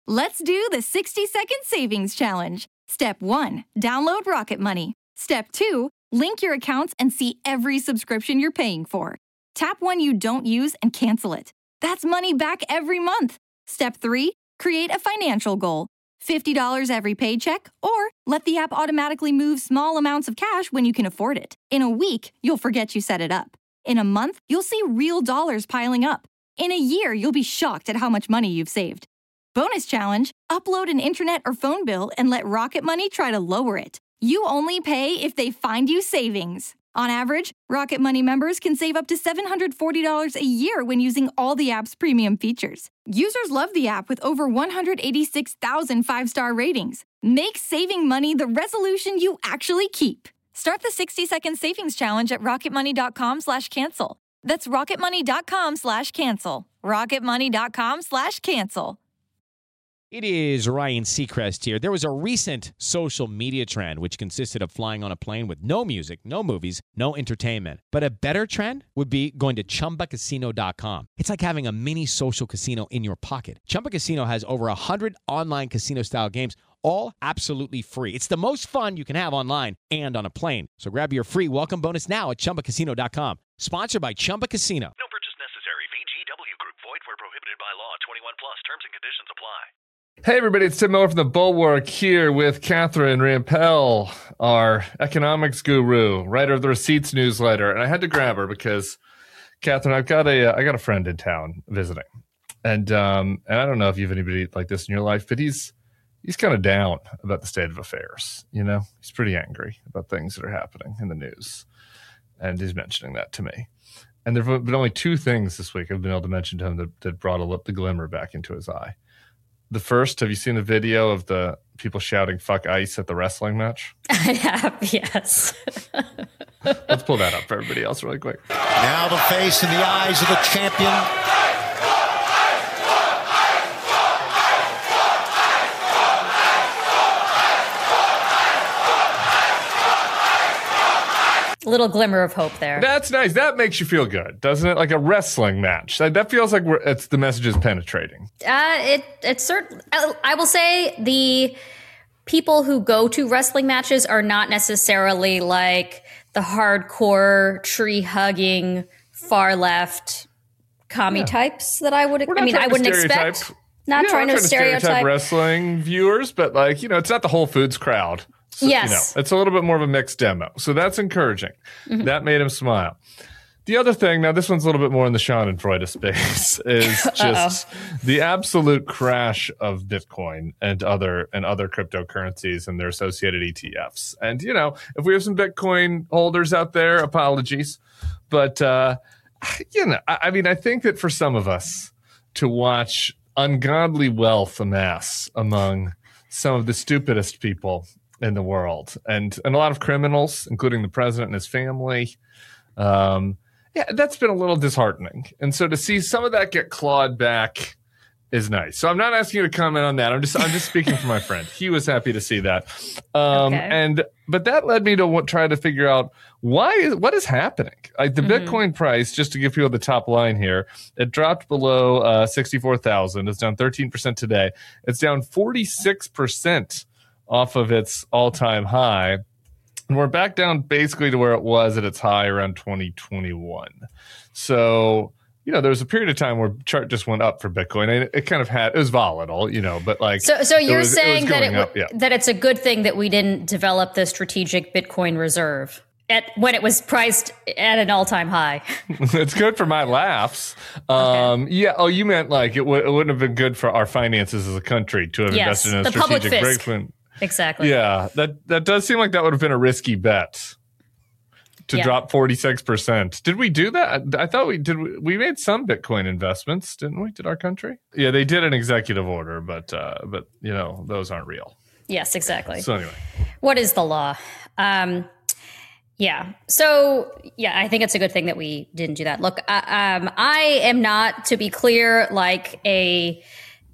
Let's do the 60-second savings challenge. Step 1, download Rocket Money. Step 2, link your accounts and see every subscription you're paying for. Tap one you don't use and cancel it. That's money back every month. Step 3, create a financial goal. $50 every paycheck, or let the app automatically move small amounts of cash when you can afford it. In a week, you'll forget you set it up. In a month, you'll see real dollars piling up. In a year, you'll be shocked at how much money you've saved. Bonus challenge, upload an internet or phone bill and let Rocket Money try to lower it. You only pay if they find you savings. On average, Rocket Money members can save up to $740 a year when using all the app's premium features. Users love the app with over 186,000 five-star ratings. Make saving money the resolution you actually keep. Start the 60-second savings challenge at rocketmoney.com/cancel. That's rocketmoney.com/cancel. rocketmoney.com/cancel. It is Ryan Seacrest here. There was a recent social media trend which consisted of flying on a plane with no music, no movies, no entertainment. But a better trend would be going to ChumbaCasino.com. It's like having a mini social casino in your pocket. Chumba Casino has over 100 online casino-style games, all absolutely free. It's the most fun you can have online and on a plane. So grab your free welcome bonus now at ChumbaCasino.com. Sponsored by Chumba Casino. No purchase necessary. VGW Group. Void where prohibited by law. 21 plus. Terms and conditions apply. Hey everybody, it's Tim Miller from The Bulwark here with Catherine Rampell, our economics guru, writer of the Receipts newsletter. And I had to grab her because, Catherine, I got a friend in town visiting. And I don't know if you have anybody like this in your life, but he's kind of down about the state of affairs. You know, he's pretty angry about things that are happening in the news. And he's mentioning that to me. And there have been only two things this week I've been able to mention to him that brought the glimmer back into his eye. The first, have you seen the video of the people shouting "fuck ICE" at the wrestling match? I have, yes. Let's pull that up for everybody else really quick. Now the face in the eyes of the champion. A little glimmer of hope there. That's nice. That makes you feel good, doesn't it? Like a wrestling match. That feels like it's the message is penetrating. It's certain. I will say the people who go to wrestling matches are not necessarily like the hardcore tree hugging far left commie types that I would. I wouldn't expect. Not trying to stereotype wrestling viewers, but it's not the Whole Foods crowd. So, yes. It's a little bit more of a mixed demo. So that's encouraging. Mm-hmm. That made him smile. The other thing, now this one's a little bit more in the Schadenfreude space, is just the absolute crash of Bitcoin and other cryptocurrencies and their associated ETFs. And, if we have some Bitcoin holders out there, apologies. But, I think that for some of us to watch ungodly wealth amass among some of the stupidest people in the world, and a lot of criminals, including the president and his family. That's been a little disheartening. And so to see some of that get clawed back is nice. So I'm not asking you to comment on that. I'm just speaking for my friend. He was happy to see that. But that led me to try to figure out what is happening. Like the Bitcoin price, just to give people the top line here, it dropped below 64,000. It's down 13% today. It's down 46% off of its all-time high. And we're back down basically to where it was at its high around 2021. So, there was a period of time where chart just went up for Bitcoin. And it was volatile, but like. So you're saying that it's a good thing that we didn't develop the strategic Bitcoin reserve when it was priced at an all-time high. It's good for my laughs. Okay. Oh, you meant like it wouldn't have been good for our finances as a country to have invested in a strategic Bitcoin. Exactly. Yeah, that does seem like that would have been a risky bet to drop 46%. Did we do that? I thought we did. We made some Bitcoin investments, didn't we? Did our country? Yeah, they did an executive order, but those aren't real. Yes, exactly. So anyway, what is the law? So I think it's a good thing that we didn't do that. Look, I am not, to be clear, like a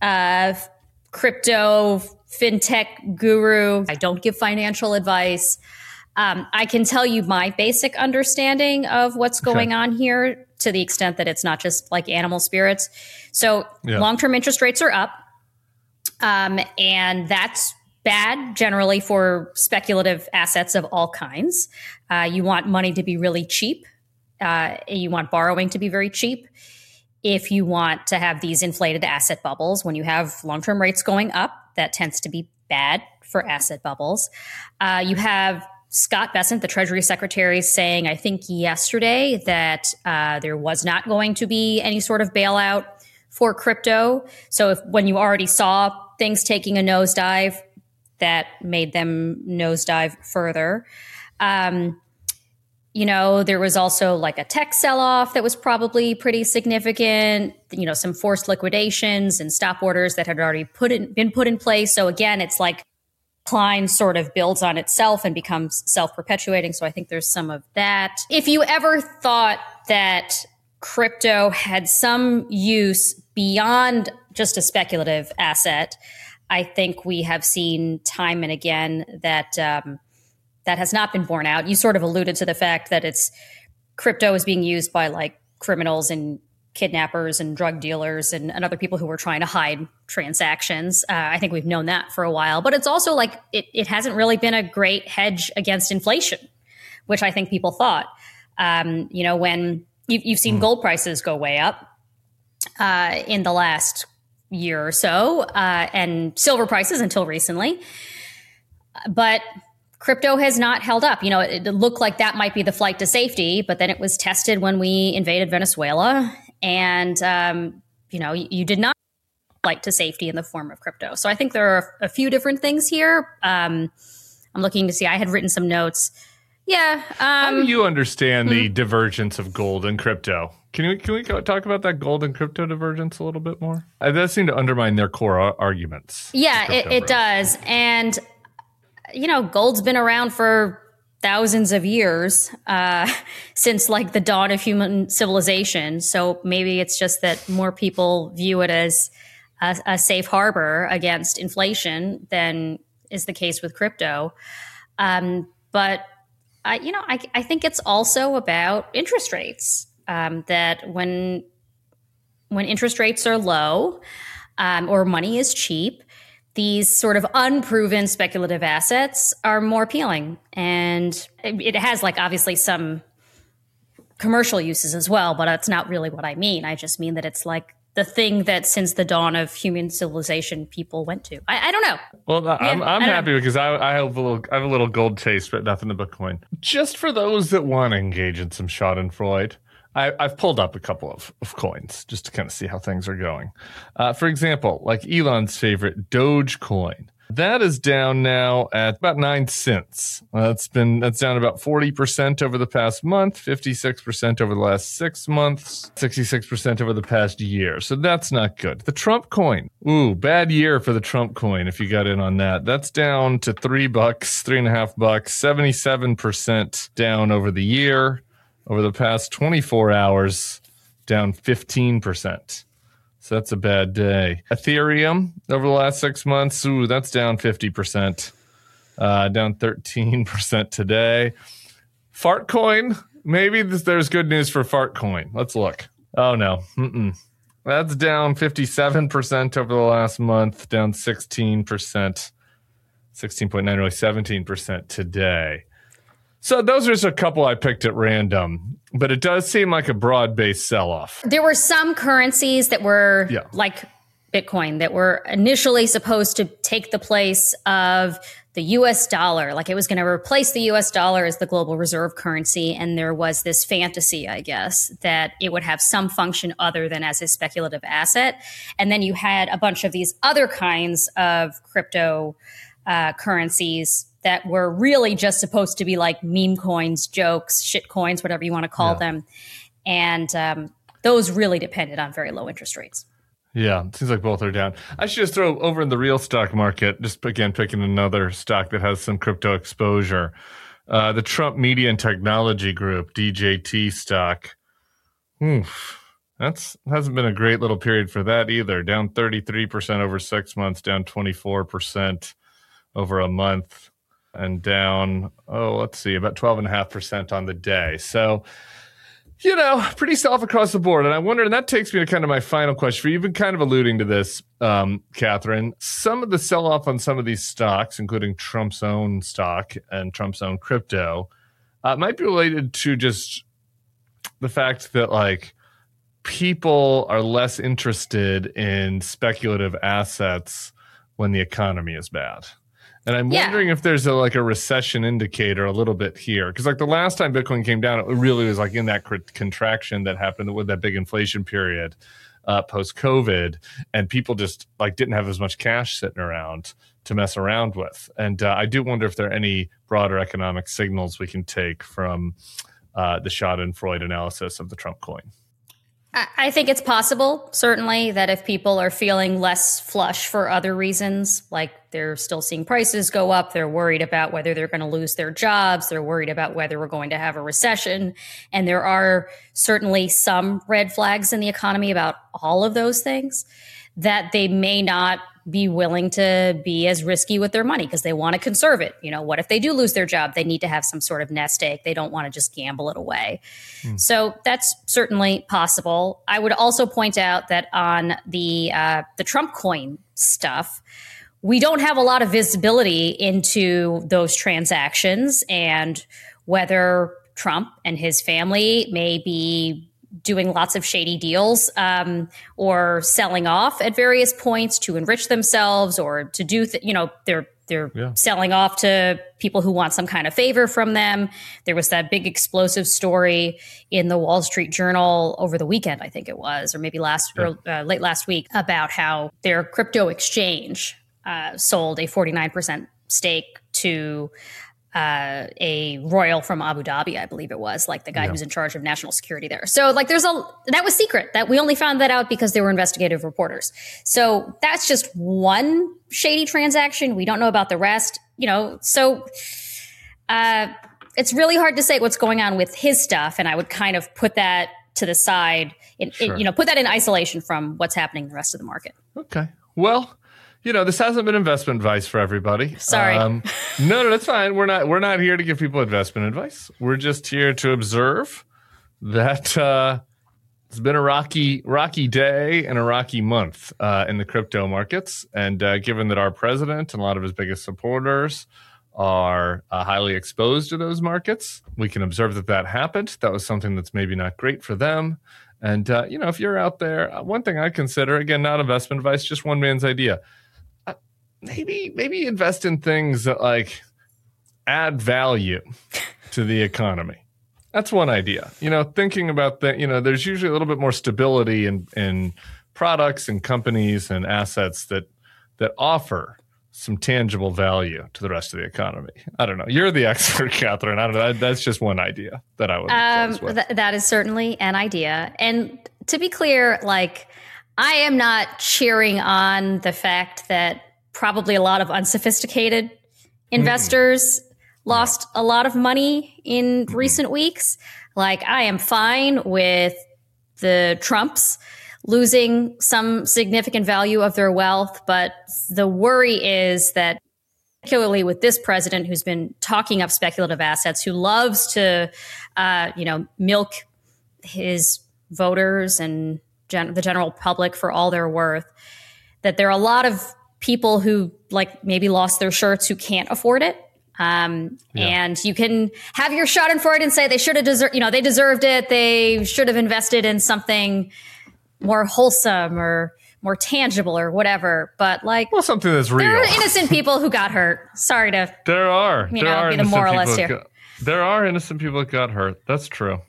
crypto fintech guru. I don't give financial advice. I can tell you my basic understanding of what's going on here, to the extent that it's not just like animal spirits. So long-term interest rates are up. And that's bad generally for speculative assets of all kinds. You want money to be really cheap. You want borrowing to be very cheap. If you want to have these inflated asset bubbles, when you have long-term rates going up, that tends to be bad for asset bubbles. You have Scott Bessent, the Treasury Secretary, saying, I think yesterday, that there was not going to be any sort of bailout for crypto. So when you already saw things taking a nosedive, that made them nosedive further. There was also like a tech sell-off that was probably pretty significant, some forced liquidations and stop orders that had already been put in place. So again, it's like decline sort of builds on itself and becomes self-perpetuating. So I think there's some of that. If you ever thought that crypto had some use beyond just a speculative asset, I think we have seen time and again that that has not been borne out. You sort of alluded to the fact that crypto is being used by like criminals and kidnappers and drug dealers and other people who are trying to hide transactions. I think we've known that for a while, but it's also like it hasn't really been a great hedge against inflation, which I think people thought. When you've seen gold prices go way up in the last year or so, and silver prices until recently, but crypto has not held up. It looked like that might be the flight to safety, but then it was tested when we invaded Venezuela. And, you did not flight to safety in the form of crypto. So I think there are a few different things here. I'm looking to see, I had written some notes. Yeah. How do you understand the divergence of gold and crypto? Can we talk about that gold and crypto divergence a little bit more? It does seem to undermine their core arguments. Yeah, it does. And gold's been around for thousands of years, since like the dawn of human civilization. So maybe it's just that more people view it as a safe harbor against inflation than is the case with crypto. But I think it's also about interest rates, that when interest rates are low, or money is cheap, these sort of unproven speculative assets are more appealing. And it has like obviously some commercial uses as well, but that's not really what I mean. I just mean that it's like the thing that since the dawn of human civilization people went to. I don't know. Well, I'm happy because I have a little gold taste, but nothing but Bitcoin. Just for those that want to engage in some Schadenfreude, I've pulled up a couple of coins just to kind of see how things are going. For example, like Elon's favorite Dogecoin. That is down now at about 9 cents. That's down about 40% over the past month, 56% over the last 6 months, 66% over the past year. So that's not good. The Trump coin. Ooh, bad year for the Trump coin if you got in on that. That's down to $3, $3.50, 77% down over the year. Over the past 24 hours, down 15%. So that's a bad day. Ethereum, over the last 6 months, that's down 50%. Down 13% today. Fartcoin, maybe there's good news for Fartcoin. Let's look. Oh, no. That's down 57% over the last month, down 16%. 16.9, really 17% today. So those are just a couple I picked at random, but it does seem like a broad-based sell-off. There were some currencies that were like Bitcoin that were initially supposed to take the place of the US dollar. Like it was going to replace the US dollar as the global reserve currency. And there was this fantasy, I guess, that it would have some function other than as a speculative asset. And then you had a bunch of these other kinds of crypto currencies that were really just supposed to be like meme coins, jokes, shit coins, whatever you want to call them. And those really depended on very low interest rates. Yeah, it seems like both are down. I should just throw over in the real stock market, just again, picking another stock that has some crypto exposure. The Trump Media and Technology Group, DJT stock. That hasn't been a great little period for that either. Down 33% over 6 months, down 24% over a month. And down, about 12.5% on the day. So Pretty soft across the board. And I wonder, and that takes me to kind of my final question for you. You've been kind of alluding to this, Catherine. Some of the sell-off on some of these stocks, including Trump's own stock and Trump's own crypto, might be related to just the fact that, like, people are less interested in speculative assets when the economy is bad. And I'm wondering if there's a recession indicator a little bit here. Because like the last time Bitcoin came down, it really was like in that contraction that happened with that big inflation period post-COVID. And people just like didn't have as much cash sitting around to mess around with. And I do wonder if there are any broader economic signals we can take from the Schadenfreude analysis of the Trump coin. I think it's possible, certainly, that if people are feeling less flush for other reasons, like they're still seeing prices go up, they're worried about whether they're going to lose their jobs, they're worried about whether we're going to have a recession. And there are certainly some red flags in the economy about all of those things, that they may not be willing to be as risky with their money because they want to conserve it. What if they do lose their job? They need to have some sort of nest egg. They don't want to just gamble it away. So that's certainly possible. I would also point out that on the Trump coin stuff, we don't have a lot of visibility into those transactions and whether Trump and his family may be doing lots of shady deals or selling off at various points to enrich themselves or to do, they're selling off to people who want some kind of favor from them. There was that big explosive story in the Wall Street Journal over the weekend, I think it was, or maybe late last week, about how their crypto exchange sold a 49% stake to a royal from Abu Dhabi, I believe it was, like the guy who's in charge of national security there. So like that was secret. That we only found that out because there were investigative reporters. So that's just one shady transaction. We don't know about the rest, so it's really hard to say what's going on with his stuff. And I would kind of put that to the side, put that in isolation from what's happening in the rest of the market. Okay. Well, this hasn't been investment advice for everybody. Sorry. No, that's fine. We're not here to give people investment advice. We're just here to observe that it's been a rocky day and a rocky month in the crypto markets. And given that our president and a lot of his biggest supporters are highly exposed to those markets, we can observe that happened. That was something that's maybe not great for them. And, if you're out there, one thing I consider, again, not investment advice, just one man's idea. Maybe invest in things that like add value to the economy. That's one idea. Thinking about that, there's usually a little bit more stability in products and companies and assets that offer some tangible value to the rest of the economy. I don't know. You're the expert, Catherine. I don't know. That's just one idea that I would close with. That is certainly an idea. And to be clear, like, I am not cheering on the fact that probably a lot of unsophisticated investors lost a lot of money in recent weeks. Like, I am fine with the Trumps losing some significant value of their wealth. But the worry is that, particularly with this president who's been talking up speculative assets, who loves to, milk his voters and the general public for all they're worth, that there are a lot of people who like maybe lost their shirts who can't afford it. And you can have your Schadenfreude and say they should have they deserved it. They should have invested in something more wholesome or more tangible or whatever. But something that's real. There are innocent people who got hurt. Sorry to be the moralist here. There are innocent people that got hurt. That's true.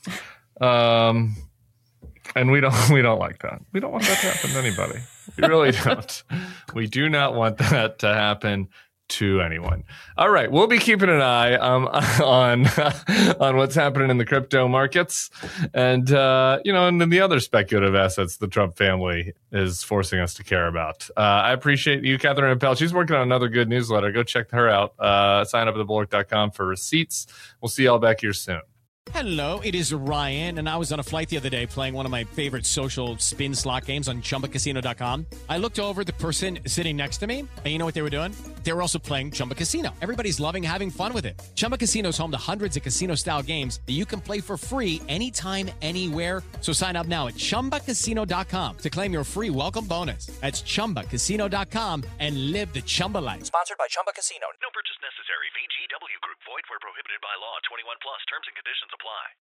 And we don't like that. We don't want that to happen to anybody. We really don't. We do not want that to happen to anyone. All right, we'll be keeping an eye on what's happening in the crypto markets, and and then the other speculative assets the Trump family is forcing us to care about. I appreciate you, Catherine Appel. She's working on another good newsletter. Go check her out. Sign up at thebulwark.com for receipts. We'll see y'all back here soon. Hello, it is Ryan, and I was on a flight the other day playing one of my favorite social spin slot games on ChumbaCasino.com. I looked over at the person sitting next to me, and you know what they were doing? They were also playing Chumba Casino. Everybody's loving having fun with it. Chumba Casino is home to hundreds of casino-style games that you can play for free anytime, anywhere. So sign up now at ChumbaCasino.com to claim your free welcome bonus. That's ChumbaCasino.com and live the Chumba life. Sponsored by Chumba Casino. No purchase necessary. VGW Group. Void where prohibited by law. 21 plus. Terms and conditions apply.